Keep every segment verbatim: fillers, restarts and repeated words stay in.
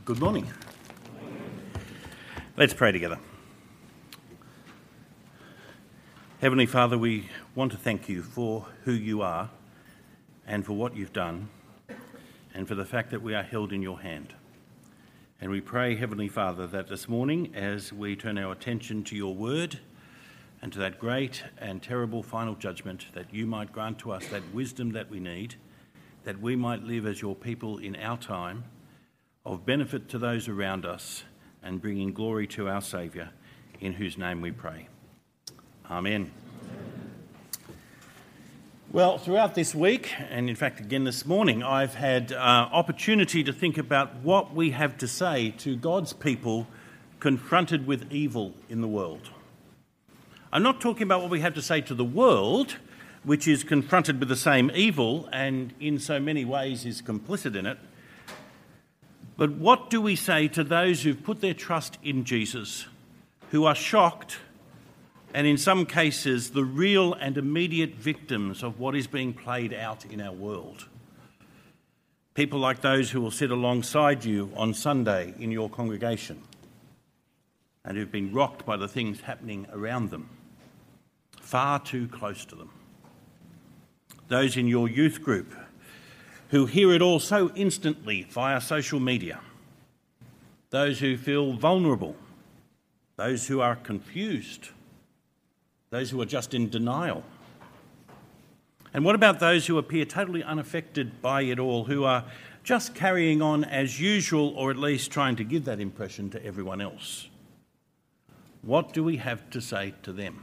Good morning. Let's pray together. Heavenly Father, we want to thank you for who you are and for what you've done and for the fact that we are held in your hand. And we pray, Heavenly Father, that this morning as we turn our attention to your word and to that great and terrible final judgment, that you might grant to us that wisdom that we need, that we might live as your people in our time, of benefit to those around us and bringing glory to our Saviour, in whose name we pray. Amen. Well, throughout this week, and in fact again this morning, I've had uh, opportunity to think about what we have to say to God's people confronted with evil in the world. I'm not talking about what we have to say to the world, which is confronted with the same evil and in so many ways is complicit in it. But what do we say to those who've put their trust in Jesus, who are shocked and in some cases the real and immediate victims of what is being played out in our world? People like those who will sit alongside you on Sunday in your congregation and who've been rocked by the things happening around them, far too close to them. Those in your youth group who hear it all so instantly via social media, those who feel vulnerable, those who are confused, those who are just in denial. And what about those who appear totally unaffected by it all, who are just carrying on as usual, or at least trying to give that impression to everyone else? What do we have to say to them?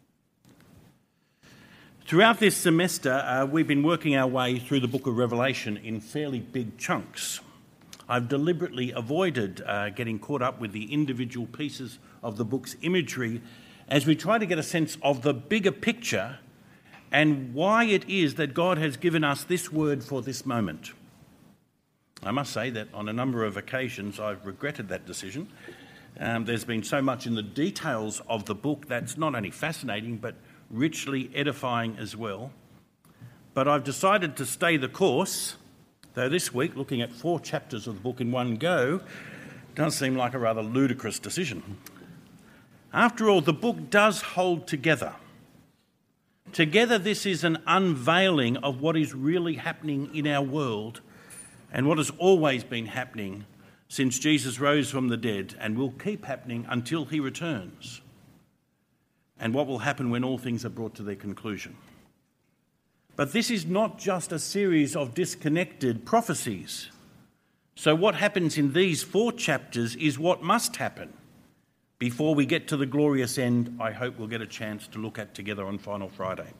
Throughout this semester, uh, we've been working our way through the book of Revelation in fairly big chunks. I've deliberately avoided uh, getting caught up with the individual pieces of the book's imagery as we try to get a sense of the bigger picture and why it is that God has given us this word for this moment. I must say that on a number of occasions I've regretted that decision. Um, there's been so much in the details of the book that's not only fascinating but richly edifying as well. But I've decided to stay the course, though this week, looking at four chapters of the book in one go, does seem like a rather ludicrous decision. After all, the book does hold together. Together, this is an unveiling of what is really happening in our world and what has always been happening since Jesus rose from the dead and will keep happening until he returns, and what will happen when all things are brought to their conclusion. But this is not just a series of disconnected prophecies. So what happens in these four chapters is what must happen before we get to the glorious end I hope we'll get a chance to look at together on Final Friday.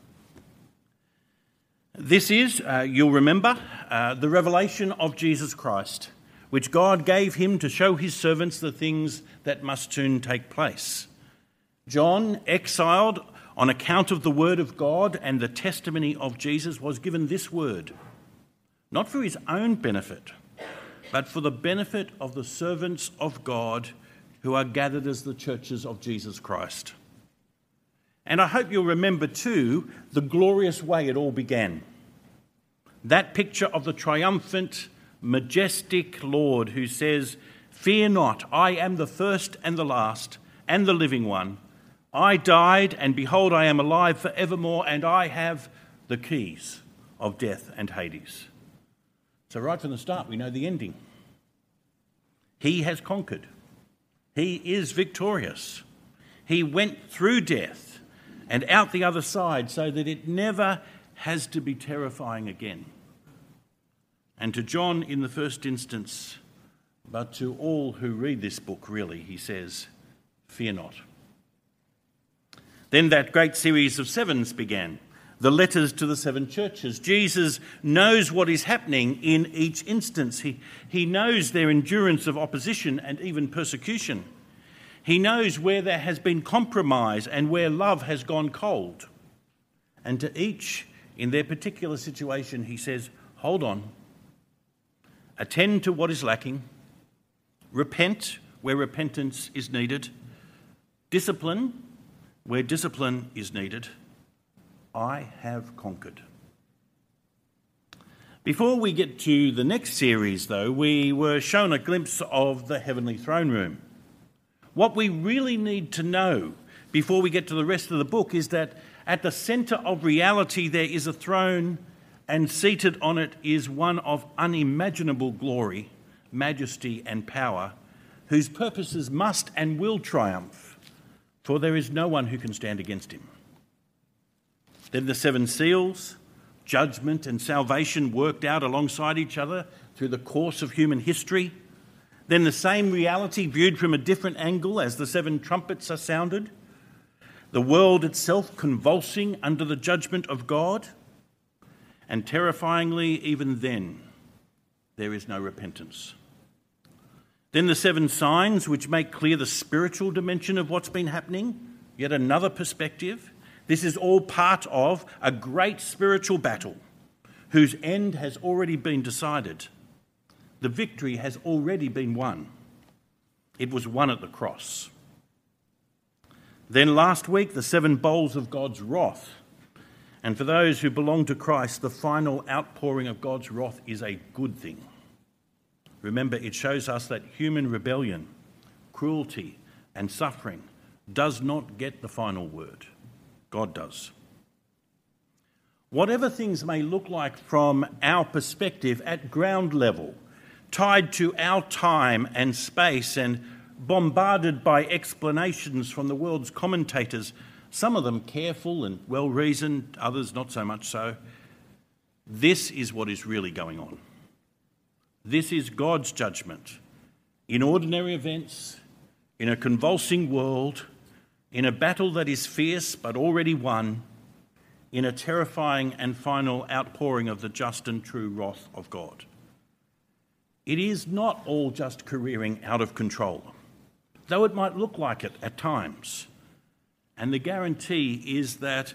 This is, uh, you'll remember, uh, the revelation of Jesus Christ, which God gave him to show his servants the things that must soon take place. John, exiled on account of the word of God and the testimony of Jesus, was given this word, not for his own benefit, but for the benefit of the servants of God who are gathered as the churches of Jesus Christ. And I hope you'll remember too the glorious way it all began. That picture of the triumphant, majestic Lord who says, "Fear not, I am the first and the last and the living one. I died, and behold, I am alive forevermore, and I have the keys of death and Hades." So right from the start, we know the ending. He has conquered. He is victorious. He went through death and out the other side so that it never has to be terrifying again. And to John in the first instance, but to all who read this book really, he says, "Fear not." Then that great series of sevens began, the letters to the seven churches. Jesus knows what is happening in each instance. He, he knows their endurance of opposition and even persecution. He knows where there has been compromise and where love has gone cold. And to each, in their particular situation, he says, hold on, attend to what is lacking, repent where repentance is needed, discipline where discipline is needed. I have conquered. Before we get to the next series, though, we were shown a glimpse of the heavenly throne room. What we really need to know before we get to the rest of the book is that at the centre of reality there is a throne, and seated on it is one of unimaginable glory, majesty and power, whose purposes must and will triumph, for there is no one who can stand against him. Then the seven seals, judgment and salvation worked out alongside each other through the course of human history. Then the same reality viewed from a different angle as the seven trumpets are sounded. The world itself convulsing under the judgment of God. And terrifyingly, even then, there is no repentance. Then the seven signs which make clear the spiritual dimension of what's been happening, yet another perspective. This is all part of a great spiritual battle whose end has already been decided. The victory has already been won. It was won at the cross. Then last week, the seven bowls of God's wrath. And for those who belong to Christ, the final outpouring of God's wrath is a good thing. Remember, it shows us that human rebellion, cruelty, and suffering does not get the final word. God does. Whatever things may look like from our perspective at ground level, tied to our time and space and bombarded by explanations from the world's commentators, some of them careful and well-reasoned, others not so much so, this is what is really going on. This is God's judgment in ordinary events, in a convulsing world, in a battle that is fierce but already won, in a terrifying and final outpouring of the just and true wrath of God. It is not all just careering out of control, though it might look like it at times. And the guarantee is that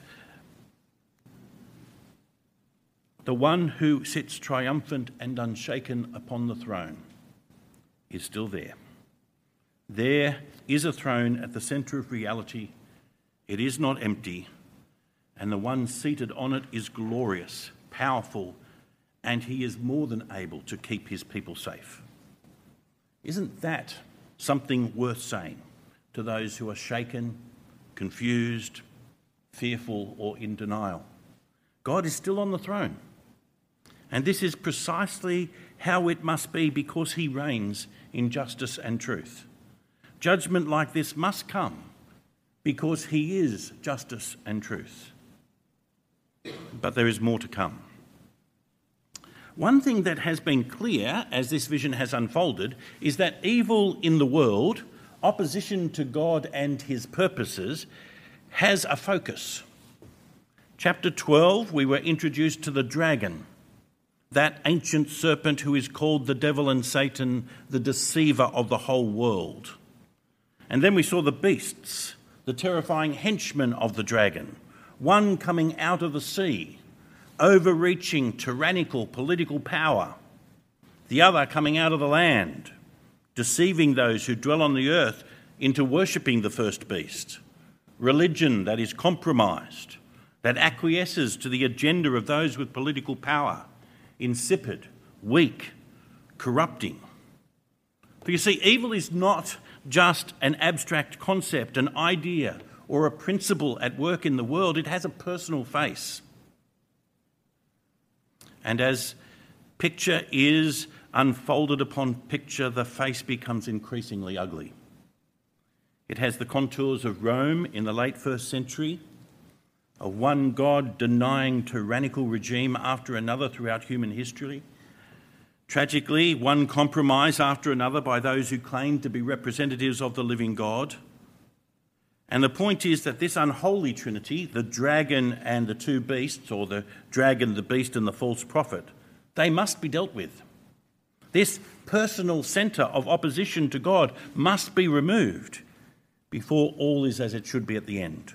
the one who sits triumphant and unshaken upon the throne is still there. There is a throne at the centre of reality. It is not empty, and the one seated on it is glorious, powerful, and he is more than able to keep his people safe. Isn't that something worth saying to those who are shaken, confused, fearful, or in denial? God is still on the throne, and this is precisely how it must be because he reigns in justice and truth. Judgment like this must come because he is justice and truth. But there is more to come. One thing that has been clear as this vision has unfolded is that evil in the world, opposition to God and his purposes, has a focus. Chapter twelve, we were introduced to the dragon, that ancient serpent who is called the devil and Satan, the deceiver of the whole world. And then we saw the beasts, the terrifying henchmen of the dragon, one coming out of the sea, overreaching tyrannical political power, the other coming out of the land, deceiving those who dwell on the earth into worshipping the first beast, religion that is compromised, that acquiesces to the agenda of those with political power, insipid, weak, corrupting. For you see, evil is not just an abstract concept, an idea, or a principle at work in the world. It has a personal face. And as picture is unfolded upon picture, the face becomes increasingly ugly. It has the contours of Rome in the late first century, a one God denying tyrannical regime after another throughout human history. Tragically, one compromise after another by those who claim to be representatives of the living God. And the point is that this unholy trinity, the dragon and the two beasts, or the dragon, the beast and the false prophet, they must be dealt with. This personal centre of opposition to God must be removed before all is as it should be at the end.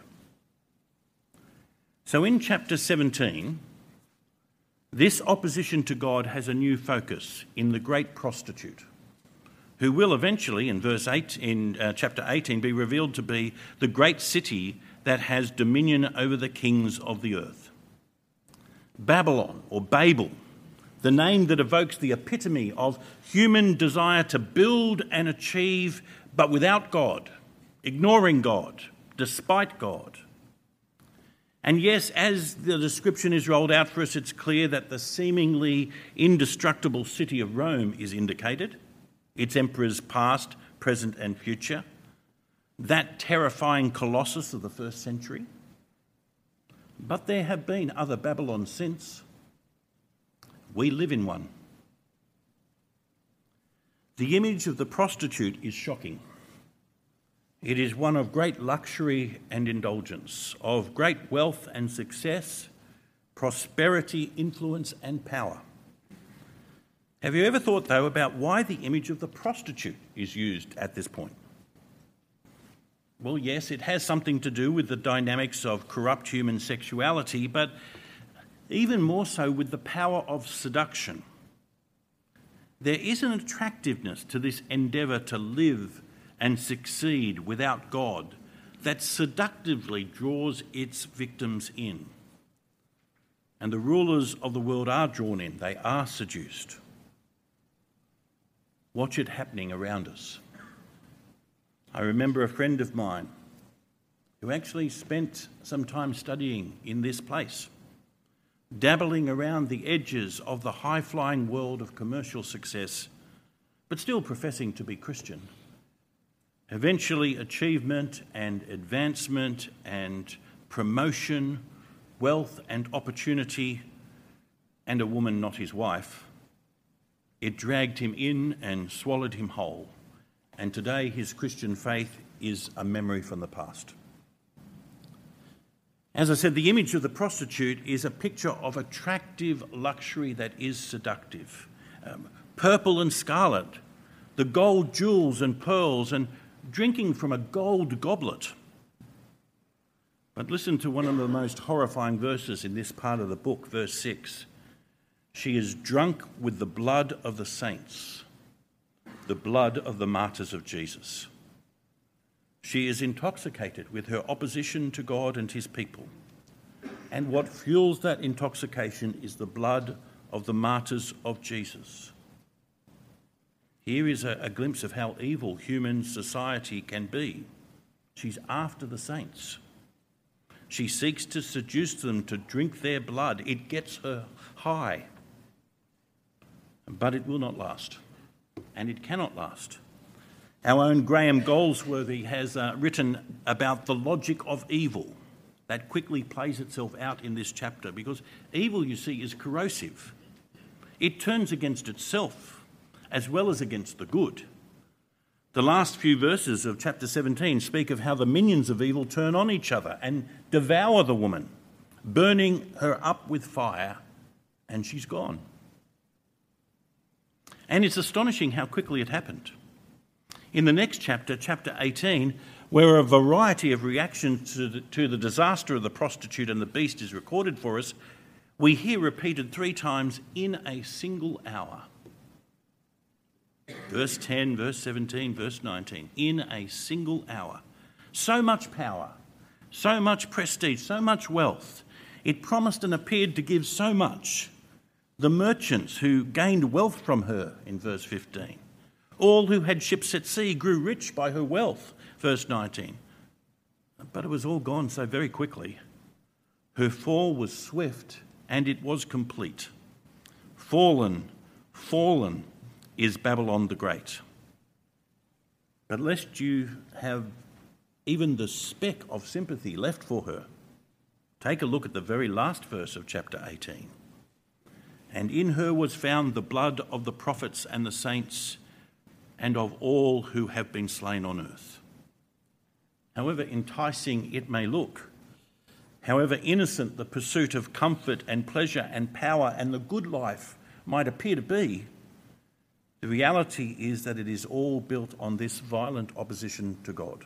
So in chapter seventeen, this opposition to God has a new focus in the great prostitute, who will eventually, in verse eight, in uh, chapter eighteen, be revealed to be the great city that has dominion over the kings of the earth. Babylon, or Babel, the name that evokes the epitome of human desire to build and achieve, but without God, ignoring God, despite God. And yes, as the description is rolled out for us, it's clear that the seemingly indestructible city of Rome is indicated, its emperors past, present and future, that terrifying colossus of the first century. But there have been other Babylons since. We live in one. The image of the prostitute is shocking. It is one of great luxury and indulgence, of great wealth and success, prosperity, influence and power. Have you ever thought, though, about why the image of the prostitute is used at this point? Well, yes, it has something to do with the dynamics of corrupt human sexuality, but even more so with the power of seduction. There is an attractiveness to this endeavour to live and succeed without God that seductively draws its victims in. And the rulers of the world are drawn in, they are seduced. Watch it happening around us. I remember a friend of mine who actually spent some time studying in this place, dabbling around the edges of the high-flying world of commercial success, but still professing to be Christian. Eventually, achievement and advancement and promotion, wealth and opportunity, and a woman not his wife, it dragged him in and swallowed him whole. And today his Christian faith is a memory from the past. As I said, the image of the prostitute is a picture of attractive luxury that is seductive. Um, purple and scarlet, the gold jewels and pearls, and drinking from a gold goblet. But listen to one of the most horrifying verses in this part of the book, verse six. She is drunk with the blood of the saints, the blood of the martyrs of Jesus. She is intoxicated with her opposition to God and his people. And what fuels that intoxication is the blood of the martyrs of Jesus. Here is a, a glimpse of how evil human society can be. She's after the saints. She seeks to seduce them to drink their blood. It gets her high. But it will not last. And it cannot last. Our own Graham Goldsworthy has uh, written about the logic of evil that quickly plays itself out in this chapter, because evil, you see, is corrosive. It turns against itself as well as against the good. The last few verses of chapter seventeen speak of how the minions of evil turn on each other and devour the woman, burning her up with fire, and she's gone. And it's astonishing how quickly it happened. In the next chapter, chapter eighteen, where a variety of reactions to the, to the disaster of the prostitute and the beast is recorded for us, we hear repeated three times, in a single hour. Verse ten, verse seventeen, verse nineteen, in a single hour. So much power, so much prestige, so much wealth. It promised and appeared to give so much. The merchants who gained wealth from her, in verse fifteen. All who had ships at sea grew rich by her wealth, verse nineteen. But it was all gone so very quickly. Her fall was swift and it was complete. Fallen, fallen is Babylon the Great. But lest you have even the speck of sympathy left for her, take a look at the very last verse of chapter eighteen. And in her was found the blood of the prophets and the saints, and of all who have been slain on earth. However enticing it may look, however innocent the pursuit of comfort and pleasure and power and the good life might appear to be, the reality is that it is all built on this violent opposition to God.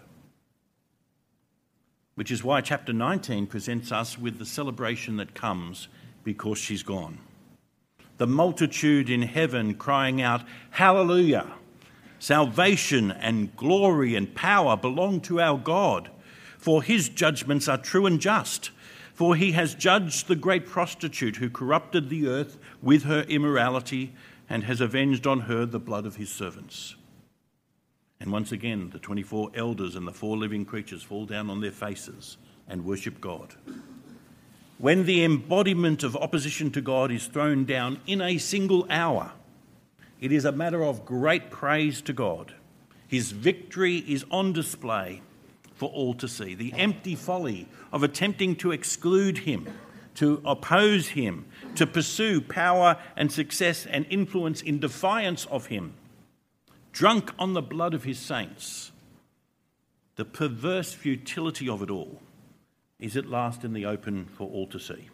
Which is why chapter nineteen presents us with the celebration that comes because she's gone. The multitude in heaven crying out, "Hallelujah! Salvation and glory and power belong to our God, for his judgments are true and just. For he has judged the great prostitute who corrupted the earth with her immorality and has avenged on her the blood of his servants." And once again, the twenty-four elders and the four living creatures fall down on their faces and worship God. When the embodiment of opposition to God is thrown down in a single hour, it is a matter of great praise to God. His victory is on display for all to see. The empty folly of attempting to exclude him, to oppose him, to pursue power and success and influence in defiance of him, drunk on the blood of his saints. The perverse futility of it all is at last in the open for all to see.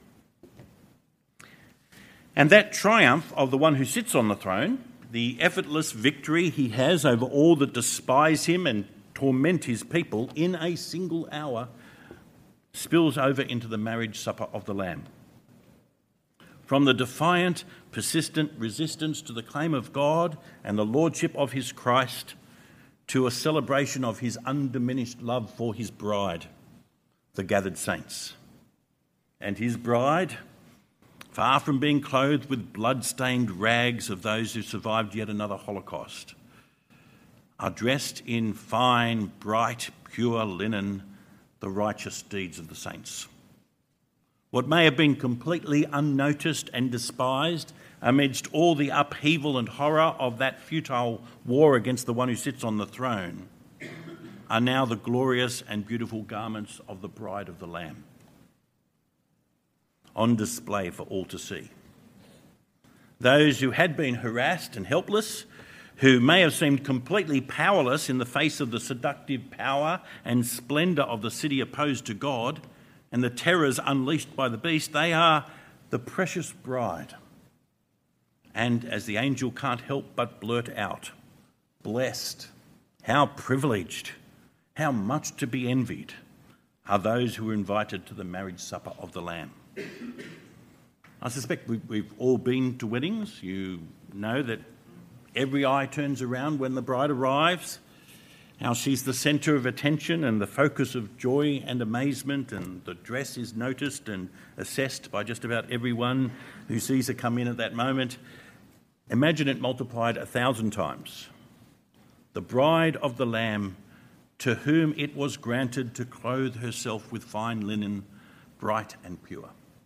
And that triumph of the one who sits on the throne, the effortless victory he has over all that despise him and torment his people in a single hour, spills over into the marriage supper of the Lamb. From the defiant, persistent resistance to the claim of God and the lordship of his Christ to a celebration of his undiminished love for his bride, the gathered saints. And his bride, far from being clothed with blood-stained rags of those who survived yet another Holocaust, are dressed in fine, bright, pure linen, the righteous deeds of the saints. What may have been completely unnoticed and despised amidst all the upheaval and horror of that futile war against the one who sits on the throne are now the glorious and beautiful garments of the bride of the Lamb, on display for all to see. Those who had been harassed and helpless, who may have seemed completely powerless in the face of the seductive power and splendour of the city opposed to God and the terrors unleashed by the beast, they are the precious bride. And as the angel can't help but blurt out, blessed, how privileged, how much to be envied are those who are invited to the marriage supper of the Lamb. I suspect we've all been to weddings. You know that every eye turns around when the bride arrives, how she's the centre of attention and the focus of joy and amazement, and the dress is noticed and assessed by just about everyone who sees her come in at that moment. Imagine it multiplied a thousand times. The bride of the Lamb, to whom it was granted to clothe herself with fine linen, bright and pure.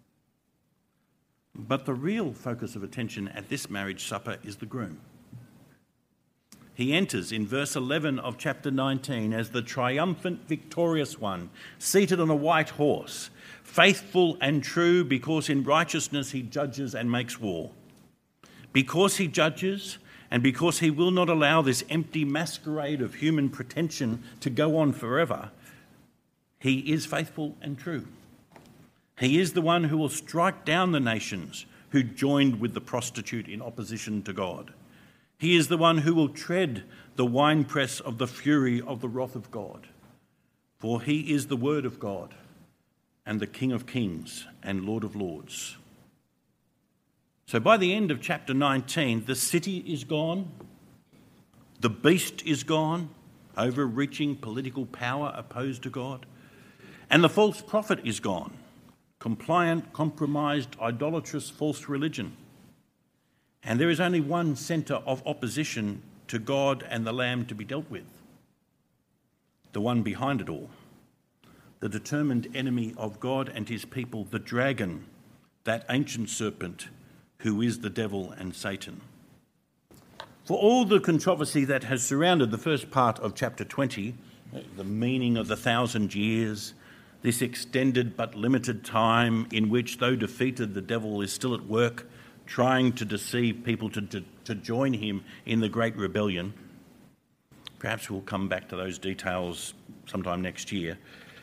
But the real focus of attention at this marriage supper is the groom. He enters in verse eleven of chapter nineteen as the triumphant, victorious one, seated on a white horse, faithful and true because in righteousness he judges and makes war. Because he judges and because he will not allow this empty masquerade of human pretension to go on forever, he is faithful and true. He is the one who will strike down the nations who joined with the prostitute in opposition to God. He is the one who will tread the winepress of the fury of the wrath of God. For he is the Word of God and the King of kings and Lord of lords. So by the end of chapter nineteen, the city is gone, the beast is gone, overreaching political power opposed to God, and the false prophet is gone, compliant, compromised, idolatrous false religion. And there is only one centre of opposition to God and the Lamb to be dealt with, the one behind it all, the determined enemy of God and his people, the dragon, that ancient serpent who is the devil and Satan. For all the controversy that has surrounded the first part of chapter twenty, the meaning of the thousand years, this extended but limited time in which, though defeated, the devil is still at work, trying to deceive people to, to, to join him in the great rebellion. Perhaps we'll come back to those details sometime next year.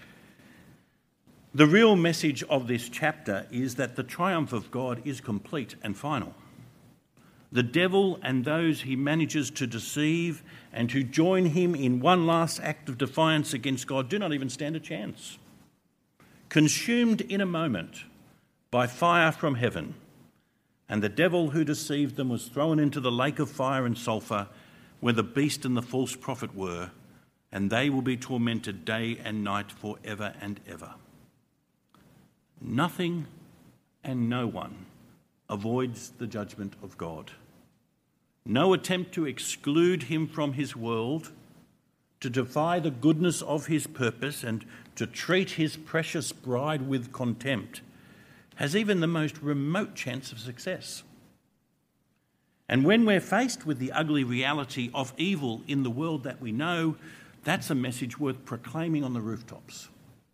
The real message of this chapter is that the triumph of God is complete and final. The devil and those he manages to deceive and who join him in one last act of defiance against God do not even stand a chance. Consumed in a moment by fire from heaven, and the devil who deceived them was thrown into the lake of fire and sulphur where the beast and the false prophet were, and they will be tormented day and night forever and ever. Nothing and no one avoids the judgment of God. No attempt to exclude him from his world, to defy the goodness of his purpose and to treat his precious bride with contempt has even the most remote chance of success. And when we're faced with the ugly reality of evil in the world that we know, that's a message worth proclaiming on the rooftops.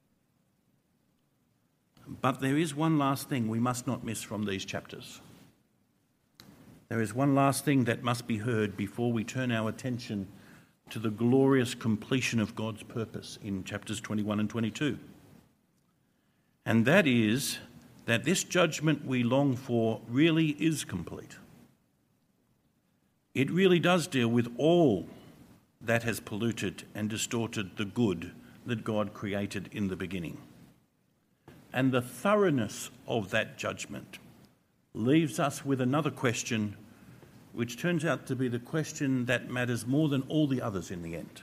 But there is one last thing we must not miss from these chapters. There is one last thing that must be heard before we turn our attention to the glorious completion of God's purpose in chapters twenty-one and twenty-two. And that is that this judgment we long for really is complete. It really does deal with all that has polluted and distorted the good that God created in the beginning. And the thoroughness of that judgment leaves us with another question, which turns out to be the question that matters more than all the others in the end.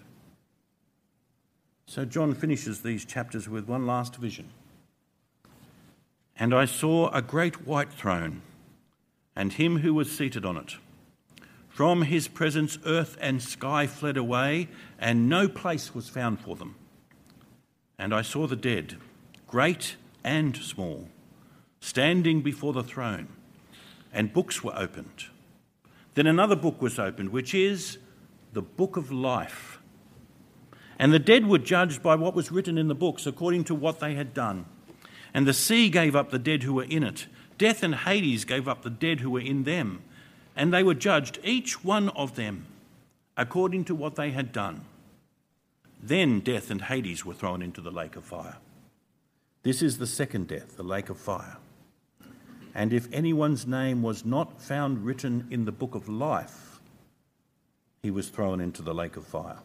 So John finishes these chapters with one last vision. And I saw a great white throne, and him who was seated on it. From his presence earth and sky fled away, and no place was found for them. And I saw the dead, great and small, standing before the throne, and books were opened. Then another book was opened, which is the book of life. And the dead were judged by what was written in the books, according to what they had done. And the sea gave up the dead who were in it. Death and Hades gave up the dead who were in them. And they were judged, each one of them, according to what they had done. Then death and Hades were thrown into the lake of fire. This is the second death, the lake of fire. And if anyone's name was not found written in the book of life, he was thrown into the lake of fire.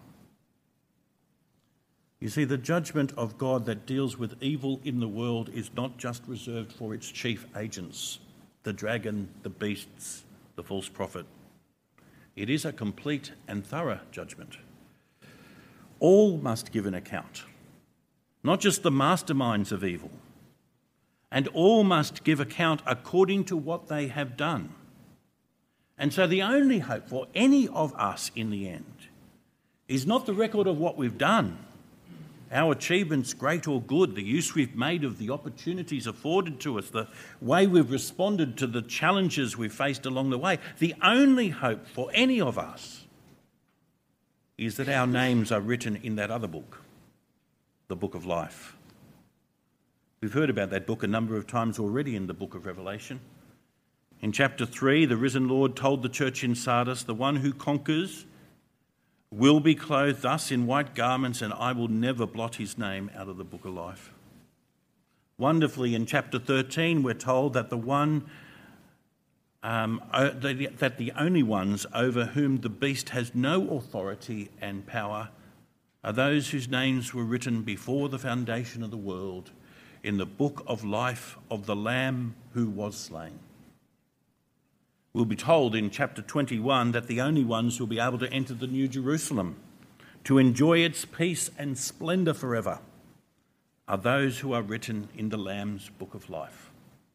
You see, the judgment of God that deals with evil in the world is not just reserved for its chief agents, the dragon, the beasts, the false prophet. It is a complete and thorough judgment. All must give an account, not just the masterminds of evil, and all must give account according to what they have done. And so the only hope for any of us in the end is not the record of what we've done, our achievements, great or good, the use we've made of the opportunities afforded to us, the way we've responded to the challenges we've faced along the way. The only hope for any of us is that our names are written in that other book, the book of life. We've heard about that book a number of times already in the book of Revelation. In chapter three, the risen Lord told the church in Sardis, the one who conquers will be clothed thus in white garments, and I will never blot his name out of the book of life. Wonderfully, in chapter thirteen, we're told that the one, um, that the only ones over whom the beast has no authority and power are those whose names were written before the foundation of the world in the book of life of the Lamb who was slain. We'll be told in chapter twenty-one that the only ones who will be able to enter the New Jerusalem to enjoy its peace and splendour forever are those who are written in the Lamb's book of life.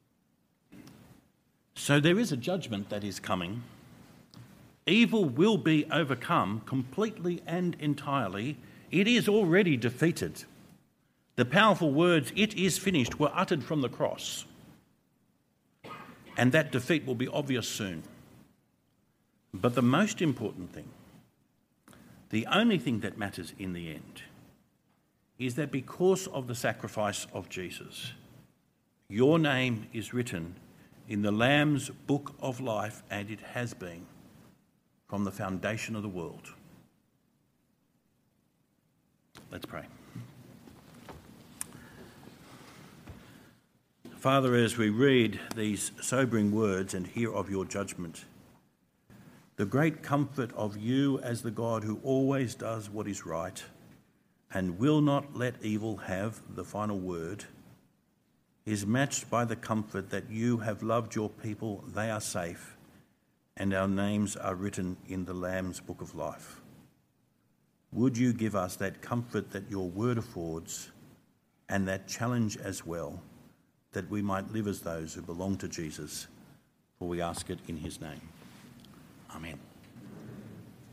So there is a judgment that is coming. Evil will be overcome completely and entirely. It is already defeated. The powerful words, "It is finished," were uttered from the cross. And that defeat will be obvious soon. But the most important thing, the only thing that matters in the end, is that because of the sacrifice of Jesus, your name is written in the Lamb's book of life, and it has been from the foundation of the world. Let's pray. Father, as we read these sobering words and hear of your judgment, the great comfort of you as the God who always does what is right and will not let evil have the final word is matched by the comfort that you have loved your people, they are safe, and our names are written in the Lamb's book of life. Would you give us that comfort that your word affords, and that challenge as well, that we might live as those who belong to Jesus. For we ask it in his name. Amen.